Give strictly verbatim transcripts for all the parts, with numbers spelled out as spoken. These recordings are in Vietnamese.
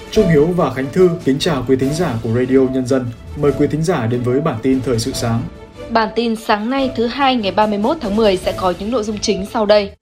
Trung Hiếu và Khánh Thư kính chào quý thính giả của Radio Nhân dân. Mời quý thính giả đến với bản tin thời sự sáng. Bản tin sáng nay thứ hai ngày ba mươi mốt tháng mười sẽ có những nội dung chính sau đây.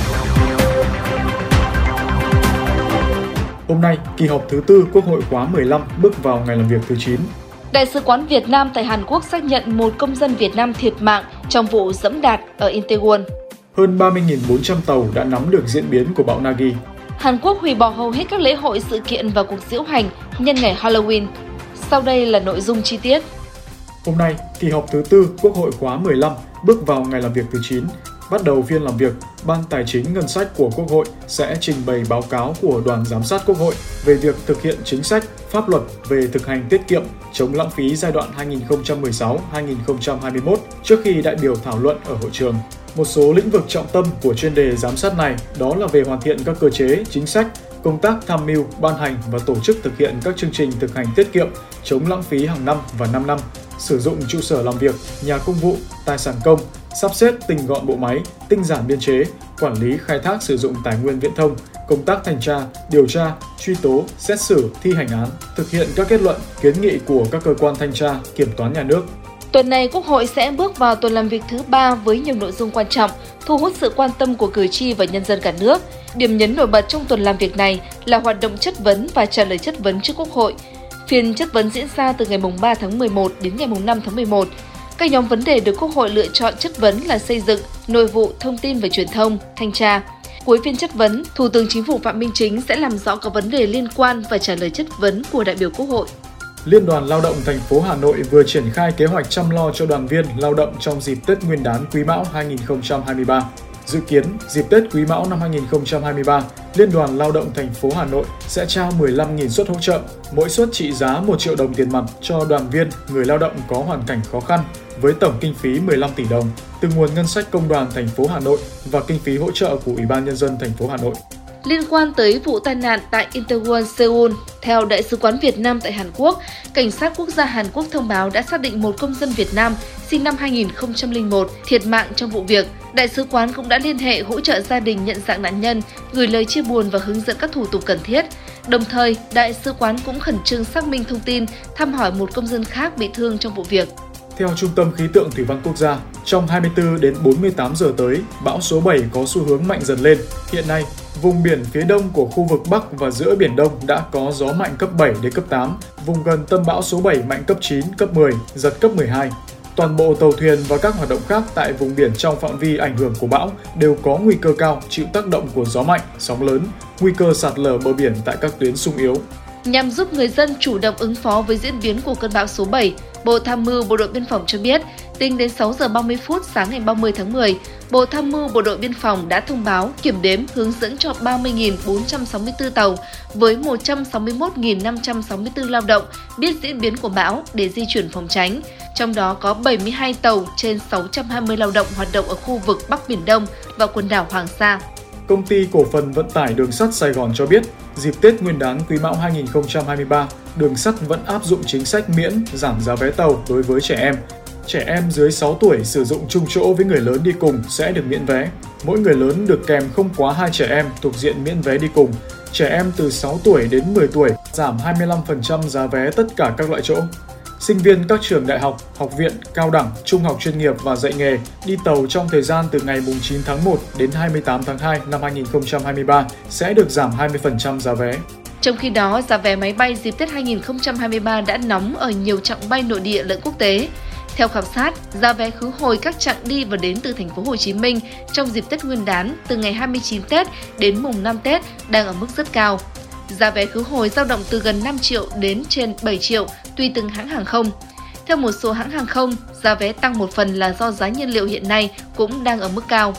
Hôm nay, kỳ họp thứ tư Quốc hội khóa mười lăm bước vào ngày làm việc thứ chín. Đại sứ quán Việt Nam tại Hàn Quốc xác nhận một công dân Việt Nam thiệt mạng trong vụ giẫm đạp ở Itaewon. Hơn ba mươi nghìn bốn trăm tàu đã nắm được diễn biến của bão Nagi. Hàn Quốc hủy bỏ hầu hết các lễ hội, sự kiện và cuộc diễu hành nhân ngày Halloween. Sau đây là nội dung chi tiết. Hôm nay, kỳ họp thứ tư Quốc hội khóa mười lăm bước vào ngày làm việc thứ chín. Bắt đầu phiên làm việc, Ban Tài chính Ngân sách của Quốc hội sẽ trình bày báo cáo của Đoàn Giám sát Quốc hội về việc thực hiện chính sách, pháp luật về thực hành tiết kiệm, chống lãng phí giai đoạn hai nghìn không trăm mười sáu đến hai nghìn không trăm hai mươi mốt trước khi đại biểu thảo luận ở hội trường. Một số lĩnh vực trọng tâm của chuyên đề giám sát này đó là về hoàn thiện các cơ chế, chính sách, công tác tham mưu, ban hành và tổ chức thực hiện các chương trình thực hành tiết kiệm, chống lãng phí hàng năm và năm năm, sử dụng trụ sở làm việc, nhà công vụ, tài sản công, sắp xếp tinh gọn bộ máy, tinh giản biên chế, quản lý khai thác sử dụng tài nguyên viễn thông, công tác thanh tra, điều tra, truy tố, xét xử, thi hành án, thực hiện các kết luận, kiến nghị của các cơ quan thanh tra, kiểm toán nhà nước. Tuần này, Quốc hội sẽ bước vào tuần làm việc thứ ba với nhiều nội dung quan trọng, thu hút sự quan tâm của cử tri và nhân dân cả nước. Điểm nhấn nổi bật trong tuần làm việc này là hoạt động chất vấn và trả lời chất vấn trước Quốc hội. Phiên chất vấn diễn ra từ ngày ba tháng mười một đến ngày năm tháng mười một. Các nhóm vấn đề được Quốc hội lựa chọn chất vấn là xây dựng, nội vụ, thông tin và truyền thông, thanh tra. Cuối phiên chất vấn, Thủ tướng Chính phủ Phạm Minh Chính sẽ làm rõ các vấn đề liên quan và trả lời chất vấn của đại biểu Quốc hội. Liên đoàn Lao động thành phố Hà Nội vừa triển khai kế hoạch chăm lo cho đoàn viên lao động trong dịp Tết Nguyên đán Quý Mão hai nghìn không trăm hai mươi ba. Dự kiến, dịp Tết Quý Mão năm hai nghìn không trăm hai mươi ba, Liên đoàn Lao động thành phố Hà Nội sẽ trao mười lăm nghìn suất hỗ trợ, mỗi suất trị giá một triệu đồng tiền mặt cho đoàn viên, người lao động có hoàn cảnh khó khăn, với tổng kinh phí mười lăm tỷ đồng từ nguồn ngân sách công đoàn thành phố Hà Nội và kinh phí hỗ trợ của Ủy ban Nhân dân thành phố Hà Nội. Liên quan tới vụ tai nạn tại Itaewon, Seoul, theo Đại sứ quán Việt Nam tại Hàn Quốc, Cảnh sát Quốc gia Hàn Quốc thông báo đã xác định một công dân Việt Nam sinh năm hai nghìn không trăm lẻ một thiệt mạng trong vụ việc. Đại sứ quán cũng đã liên hệ hỗ trợ gia đình nhận dạng nạn nhân, gửi lời chia buồn và hướng dẫn các thủ tục cần thiết. Đồng thời, Đại sứ quán cũng khẩn trương xác minh thông tin, thăm hỏi một công dân khác bị thương trong vụ việc. Theo Trung tâm Khí tượng Thủy văn Quốc gia, trong hai mươi tư đến bốn mươi tám giờ tới, bão số bảy có xu hướng mạnh dần lên. Hiện nay, vùng biển phía đông của khu vực Bắc và giữa Biển Đông đã có gió mạnh cấp bảy đến cấp tám, vùng gần tâm bão số bảy mạnh cấp chín, cấp mười, giật cấp mười hai. Toàn bộ tàu thuyền và các hoạt động khác tại vùng biển trong phạm vi ảnh hưởng của bão đều có nguy cơ cao chịu tác động của gió mạnh, sóng lớn, nguy cơ sạt lở bờ biển tại các tuyến xung yếu. Nhằm giúp người dân chủ động ứng phó với diễn biến của cơn bão số bảy, Bộ Tham mưu Bộ đội Biên phòng cho biết, tính đến sáu giờ ba mươi phút sáng ngày ba mươi tháng mười, Bộ Tham mưu Bộ đội Biên phòng đã thông báo, kiểm đếm, hướng dẫn cho ba mươi nghìn bốn trăm sáu mươi tư tàu với một trăm sáu mươi mốt nghìn năm trăm sáu mươi tư lao động biết diễn biến của bão để di chuyển phòng tránh. Trong đó có bảy mươi hai tàu trên sáu trăm hai mươi lao động hoạt động ở khu vực Bắc Biển Đông và quần đảo Hoàng Sa. Công ty Cổ phần Vận tải Đường sắt Sài Gòn cho biết, dịp Tết Nguyên đán Quý Mão hai nghìn không trăm hai mươi ba, đường sắt vẫn áp dụng chính sách miễn giảm giá vé tàu đối với trẻ em. Trẻ em dưới sáu tuổi sử dụng chung chỗ với người lớn đi cùng sẽ được miễn vé. Mỗi người lớn được kèm không quá hai trẻ em thuộc diện miễn vé đi cùng. Trẻ em từ sáu tuổi đến mười tuổi giảm hai mươi lăm phần trăm giá vé tất cả các loại chỗ. Sinh viên các trường đại học, học viện, cao đẳng, trung học chuyên nghiệp và dạy nghề đi tàu trong thời gian từ ngày chín tháng một đến hai mươi tám tháng hai năm hai nghìn không trăm hai mươi ba sẽ được giảm hai mươi phần trăm giá vé. Trong khi đó, giá vé máy bay dịp Tết hai nghìn không trăm hai mươi ba đã nóng ở nhiều chặng bay nội địa lẫn quốc tế. Theo khảo sát, giá vé khứ hồi các chặng đi và đến từ thành phố Hồ Chí Minh trong dịp Tết Nguyên đán từ ngày hai mươi chín Tết đến mùng năm Tết đang ở mức rất cao. Giá vé khứ hồi dao động từ gần năm triệu đến trên bảy triệu tùy từng hãng hàng không. Theo một số hãng hàng không, giá vé tăng một phần là do giá nhiên liệu hiện nay cũng đang ở mức cao.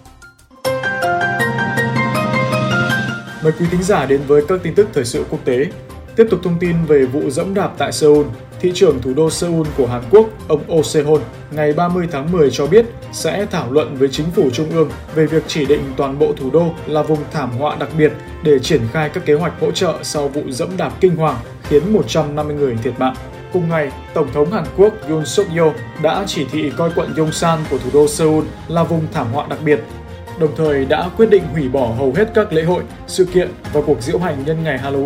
Mời quý thính giả đến với các tin tức thời sự quốc tế. Tiếp tục thông tin về vụ giẫm đạp tại Seoul, thị trưởng thủ đô Seoul của Hàn Quốc, ông Oh Se-hol, ngày ba mươi tháng mười cho biết sẽ thảo luận với chính phủ trung ương về việc chỉ định toàn bộ thủ đô là vùng thảm họa đặc biệt để triển khai các kế hoạch hỗ trợ sau vụ giẫm đạp kinh hoàng khiến một trăm năm mươi người thiệt mạng. Cùng ngày, Tổng thống Hàn Quốc Yoon Suk Yeol đã chỉ thị coi quận Yongsan của thủ đô Seoul là vùng thảm họa đặc biệt, đồng thời đã quyết định hủy bỏ hầu hết các lễ hội, sự kiện và cuộc diễu hành nhân ngày Halloween.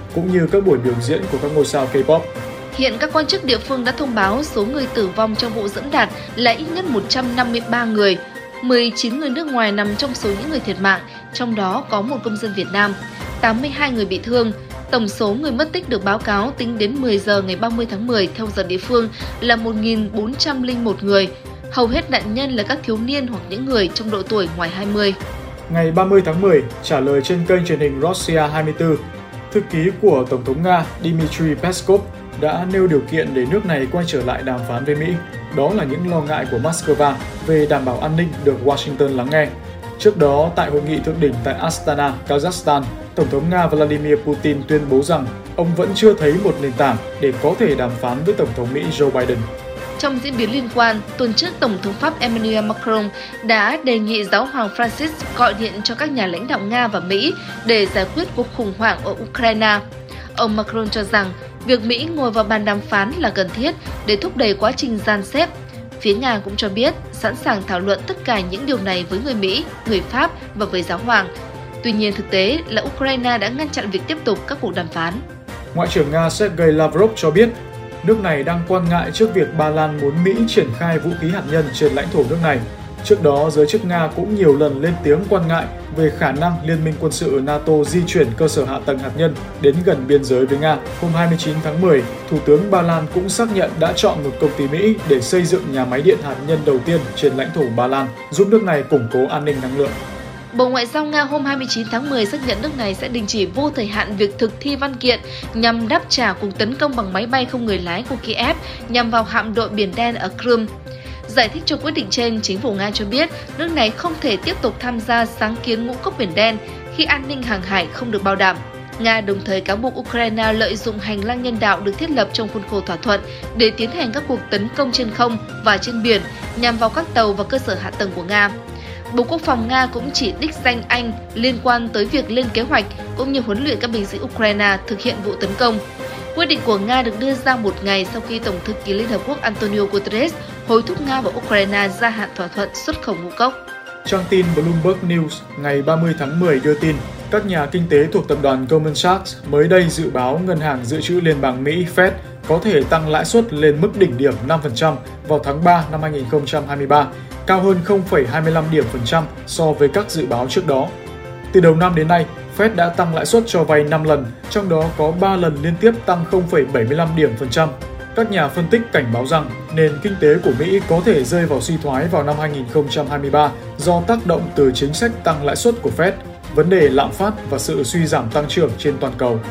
cũng như các buổi biểu diễn của các ngôi sao K-pop. Hiện các quan chức địa phương đã thông báo số người tử vong trong vụ dẫm đạp là ít nhất một trăm năm mươi ba người, mười chín người nước ngoài nằm trong số những người thiệt mạng, trong đó có một công dân Việt Nam, tám mươi hai người bị thương. Tổng số người mất tích được báo cáo tính đến mười giờ ngày ba mươi tháng mười theo giờ địa phương là một nghìn bốn trăm lẻ một người. Hầu hết nạn nhân là các thiếu niên hoặc những người trong độ tuổi ngoài hai mươi. Ngày ba mươi tháng mười, trả lời trên kênh truyền hình Russia hai mươi tư, thư ký của Tổng thống Nga Dmitry Peskov đã nêu điều kiện để nước này quay trở lại đàm phán với Mỹ. Đó là những lo ngại của Moscow về đảm bảo an ninh được Washington lắng nghe. Trước đó, tại hội nghị thượng đỉnh tại Astana, Kazakhstan, Tổng thống Nga Vladimir Putin tuyên bố rằng ông vẫn chưa thấy một nền tảng để có thể đàm phán với Tổng thống Mỹ Joe Biden. Trong diễn biến liên quan, tuần trước Tổng thống Pháp Emmanuel Macron đã đề nghị Giáo hoàng Francis gọi điện cho các nhà lãnh đạo Nga và Mỹ để giải quyết cuộc khủng hoảng ở Ukraine. Ông Macron cho rằng việc Mỹ ngồi vào bàn đàm phán là cần thiết để thúc đẩy quá trình dàn xếp. Phía Nga cũng cho biết sẵn sàng thảo luận tất cả những điều này với người Mỹ, người Pháp và với Giáo hoàng. Tuy nhiên, thực tế là Ukraine đã ngăn chặn việc tiếp tục các cuộc đàm phán. Ngoại trưởng Nga Sergei Lavrov cho biết nước này đang quan ngại trước việc Ba Lan muốn Mỹ triển khai vũ khí hạt nhân trên lãnh thổ nước này. Trước đó, giới chức Nga cũng nhiều lần lên tiếng quan ngại về khả năng Liên minh quân sự NATO di chuyển cơ sở hạ tầng hạt nhân đến gần biên giới với Nga. Hôm hai mươi chín tháng mười, Thủ tướng Ba Lan cũng xác nhận đã chọn một công ty Mỹ để xây dựng nhà máy điện hạt nhân đầu tiên trên lãnh thổ Ba Lan, giúp nước này củng cố an ninh năng lượng. Bộ Ngoại giao Nga hôm hai mươi chín tháng mười xác nhận nước này sẽ đình chỉ vô thời hạn việc thực thi văn kiện nhằm đáp trả cuộc tấn công bằng máy bay không người lái của Kiev nhằm vào hạm đội Biển Đen ở Crimea. Giải thích cho quyết định trên, chính phủ Nga cho biết nước này không thể tiếp tục tham gia sáng kiến ngũ cốc Biển Đen khi an ninh hàng hải không được bảo đảm. Nga đồng thời cáo buộc Ukraine lợi dụng hành lang nhân đạo được thiết lập trong khuôn khổ thỏa thuận để tiến hành các cuộc tấn công trên không và trên biển nhằm vào các tàu và cơ sở hạ tầng của Nga. Bộ Quốc phòng Nga cũng chỉ đích danh Anh liên quan tới việc lên kế hoạch cũng như huấn luyện các binh sĩ Ukraine thực hiện vụ tấn công. Quyết định của Nga được đưa ra một ngày sau khi Tổng thư ký Liên Hợp Quốc Antonio Guterres hối thúc Nga và Ukraine gia hạn thỏa thuận xuất khẩu ngũ cốc. Trang tin Bloomberg News ngày ba mươi tháng mười đưa tin, các nhà kinh tế thuộc tập đoàn Goldman Sachs mới đây dự báo Ngân hàng Dự trữ Liên bang Mỹ Fed có thể tăng lãi suất lên mức đỉnh điểm năm phần trăm vào tháng ba năm hai nghìn không trăm hai mươi ba, cao hơn không phẩy hai mươi lăm điểm phần trăm so với các dự báo trước đó. Từ đầu năm đến nay, Fed đã tăng lãi suất cho vay năm lần, trong đó có ba lần liên tiếp tăng không phẩy bảy mươi lăm điểm phần trăm. Các nhà phân tích cảnh báo rằng nền kinh tế của Mỹ có thể rơi vào suy thoái vào năm hai nghìn không trăm hai mươi ba do tác động từ chính sách tăng lãi suất của Fed, vấn đề lạm phát và sự suy giảm tăng trưởng trên toàn cầu.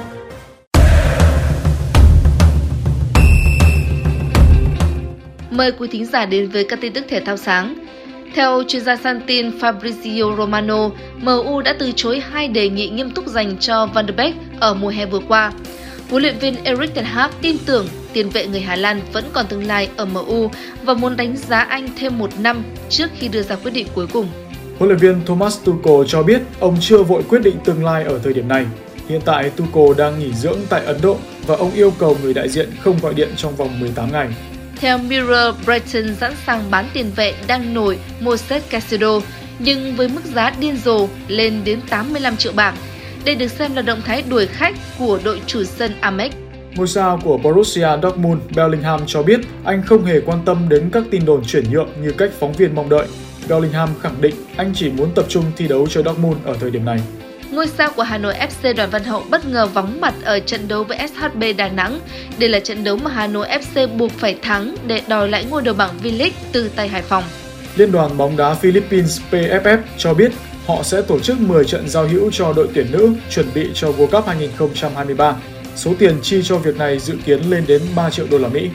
Mời quý thính giả đến với các tin tức thể thao sáng. Theo chuyên gia săn tin Fabrizio Romano, em u đã từ chối hai đề nghị nghiêm túc dành cho Van de Beek ở mùa hè vừa qua. Huấn luyện viên Erik ten Hag tin tưởng tiền vệ người Hà Lan vẫn còn tương lai ở em u và muốn đánh giá anh thêm một năm trước khi đưa ra quyết định cuối cùng. Huấn luyện viên Thomas Tuchel cho biết ông chưa vội quyết định tương lai ở thời điểm này. Hiện tại Tuchel đang nghỉ dưỡng tại Ấn Độ và ông yêu cầu người đại diện không gọi điện trong vòng mười tám ngày. Theo Mirror, Brighton sẵn sàng bán tiền vệ đang nổi Moses Caicedo, nhưng với mức giá điên rồ lên đến tám mươi lăm triệu bảng. Đây được xem là động thái đuổi khách của đội chủ sân Amex. Ngôi sao của Borussia Dortmund Bellingham cho biết anh không hề quan tâm đến các tin đồn chuyển nhượng như cách phóng viên mong đợi. Bellingham khẳng định anh chỉ muốn tập trung thi đấu cho Dortmund ở thời điểm này. Ngôi sao của Hà Nội ép xê Đoàn Văn Hậu bất ngờ vắng mặt ở trận đấu với ét hát bê Đà Nẵng. Đây là trận đấu mà Hà Nội ép xê buộc phải thắng để đòi lại ngôi đầu bảng V-League từ tay Hải Phòng. Liên đoàn bóng đá Philippines pê ép ép cho biết họ sẽ tổ chức mười trận giao hữu cho đội tuyển nữ chuẩn bị cho World Cup hai nghìn không trăm hai mươi ba. Số tiền chi cho việc này dự kiến lên đến ba triệu đô la Mỹ.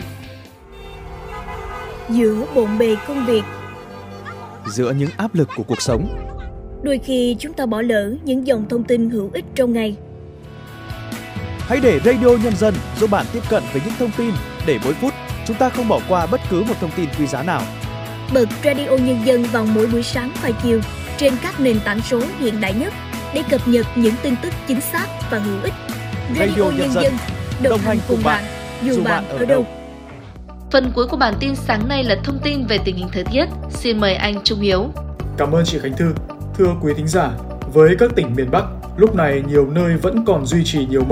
Giữa bộn bề công việc, giữa những áp lực của cuộc sống, đôi khi chúng ta bỏ lỡ những dòng thông tin hữu ích trong ngày. Hãy để Radio Nhân dân giúp bạn tiếp cận với những thông tin để mỗi phút chúng ta không bỏ qua bất cứ một thông tin quý giá nào. Bật Radio Nhân dân vào mỗi buổi sáng và chiều trên các nền tảng số hiện đại nhất để cập nhật những tin tức chính xác và hữu ích. Radio, Radio Nhân dân, đồng, đồng hành cùng bạn, dù bạn, bạn ở đâu. Phần cuối của bản tin sáng nay là thông tin về tình hình thời tiết. Xin mời anh Trung Hiếu. Cảm ơn chị Khánh Thư. Thưa quý thính giả, với các tỉnh miền Bắc, lúc này nhiều nơi vẫn còn duy trì nhiều mây.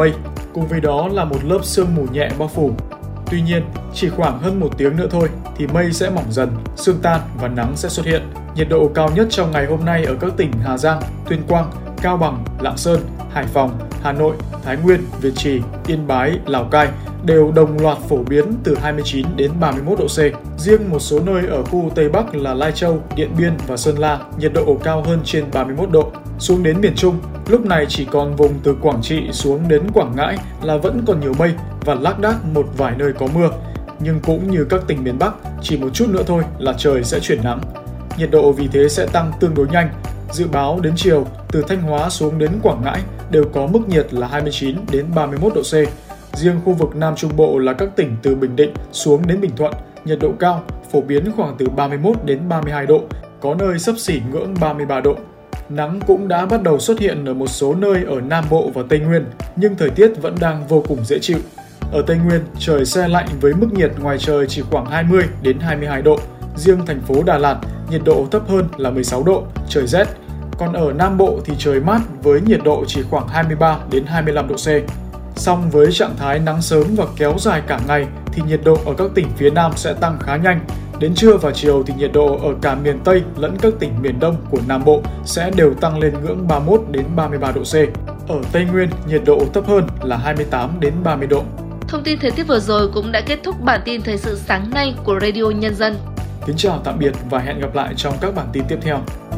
cùng với đó là một lớp sương mù nhẹ bao phủ. Tuy nhiên, chỉ khoảng hơn một tiếng nữa thôi thì mây sẽ mỏng dần, sương tan và nắng sẽ xuất hiện. Nhiệt độ cao nhất trong ngày hôm nay ở các tỉnh Hà Giang, Tuyên Quang, Cao Bằng, Lạng Sơn, Hải Phòng, Hà Nội, Thái Nguyên, Việt Trì, Yên Bái, Lào Cai đều đồng loạt phổ biến từ hai mươi chín đến ba mươi mốt độ C. Riêng một số nơi ở khu Tây Bắc là Lai Châu, Điện Biên và Sơn La, nhiệt độ cao hơn trên ba mươi mốt độ. Xuống đến miền Trung, lúc này chỉ còn vùng từ Quảng Trị xuống đến Quảng Ngãi là vẫn còn nhiều mây và lác đác một vài nơi có mưa. Nhưng cũng như các tỉnh miền Bắc, chỉ một chút nữa thôi là trời sẽ chuyển nắng. Nhiệt độ vì thế sẽ tăng tương đối nhanh. Dự báo đến chiều, từ Thanh Hóa xuống đến Quảng Ngãi đều có mức nhiệt là hai mươi chín đến ba mươi mốt độ C. Riêng khu vực Nam Trung Bộ là các tỉnh từ Bình Định xuống đến Bình Thuận, nhiệt độ cao, phổ biến khoảng từ ba mươi mốt đến ba mươi hai độ, có nơi xấp xỉ ngưỡng ba mươi ba độ. Nắng cũng đã bắt đầu xuất hiện ở một số nơi ở Nam Bộ và Tây Nguyên, nhưng thời tiết vẫn đang vô cùng dễ chịu. Ở Tây Nguyên, trời se lạnh với mức nhiệt ngoài trời chỉ khoảng hai mươi đến hai mươi hai độ. Riêng thành phố Đà Lạt, nhiệt độ thấp hơn là mười sáu độ, trời rét. Còn ở Nam Bộ thì trời mát với nhiệt độ chỉ khoảng hai mươi ba đến hai mươi lăm độ C. Song với trạng thái nắng sớm và kéo dài cả ngày thì nhiệt độ ở các tỉnh phía Nam sẽ tăng khá nhanh. Đến trưa và chiều thì nhiệt độ ở cả miền Tây lẫn các tỉnh miền Đông của Nam Bộ sẽ đều tăng lên ngưỡng ba mươi mốt đến ba mươi ba độ C. Ở Tây Nguyên, nhiệt độ thấp hơn là hai mươi tám đến ba mươi độ. Thông tin thời tiết vừa rồi cũng đã kết thúc bản tin thời sự sáng nay của Radio Nhân dân. Kính chào tạm biệt và hẹn gặp lại trong các bản tin tiếp theo.